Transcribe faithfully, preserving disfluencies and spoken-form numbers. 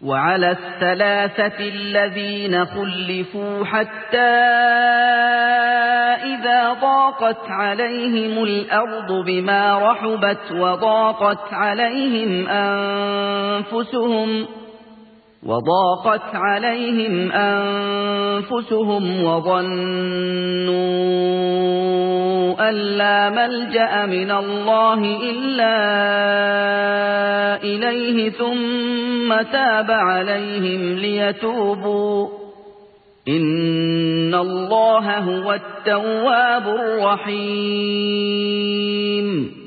وعلى الثلاثة الذين خلفوا حتى إذا ضاقت عليهم الأرض بما رحبت وضاقت عليهم أنفسهم وضاقت عليهم أنفسهم وظنوا أن لا ملجأ من الله إلا إليه ثم تاب عليهم ليتوبوا إن الله هو التواب الرحيم.